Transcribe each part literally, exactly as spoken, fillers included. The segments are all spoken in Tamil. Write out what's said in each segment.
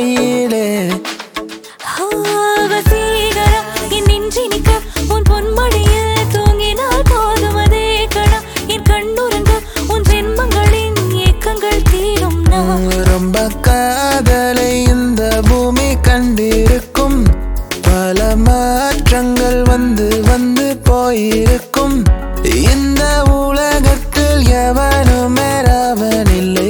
வழியிலே என் நெஞ்சினிக்க உன் பொன்மடியில் தூங்கினால் போதும் அதே கணா என் கண்ணுறங்க உன் ஜென்மங்களின் ஏக்கங்கள் தீரும் நான் ரொம்ப காதலை இந்த பூமி கண்டிருக்கும் பல மாற்றங்கள் வந்து வந்து போயிருக்கும் இந்த உலகத்தில் எவனுமே ராவனில்லை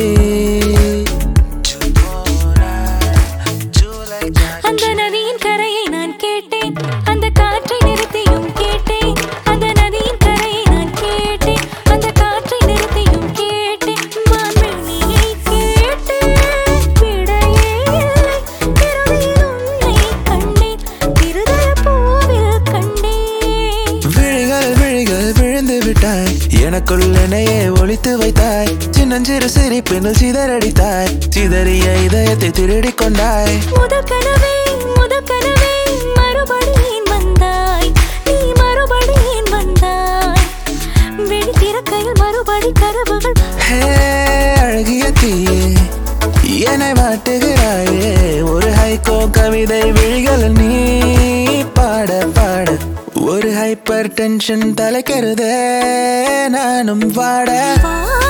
அந்த நதியின் கரையை நான் கேட்டேன் அந்த காற்றை நிறுத்தியும் கேட்டேன் அந்த நதியின் கரையை நான் கேட்டேன் அந்த காற்றை நிறுத்தியும் கேட்டேன் மான்மணியை கேட்டேன் விடையே இல்லை இறுதியில் உன்னை கண்டேன் இருதய பூவில் கண்டேன் விழிகள் விழிகள் விழுந்து விட்டாய் எனக்குள் என்னையே ஒளித்து வைத்தாய் சின்னஞ்சிறு சிரிப்பினில் சிதறடித்தாய் சிதறிய இதயத்தை திருடிக் கொண்டாய் முதல் கனவே முதல் கனவே மறுபடியும் வந்தாய் நீ மறுபடியும் வந்தாய் விழி திறக்கையில் மறுபடி கனவுகள் ஹே அழகிய தீயே என்னை மாட்டுகிறாயே ஒரு ஹைகோ கவிதை விழிகள் நீ பாட பாட ஒரு ஹைப்பர் டென்ஷன் தலைக்கிறதே நானும் பாட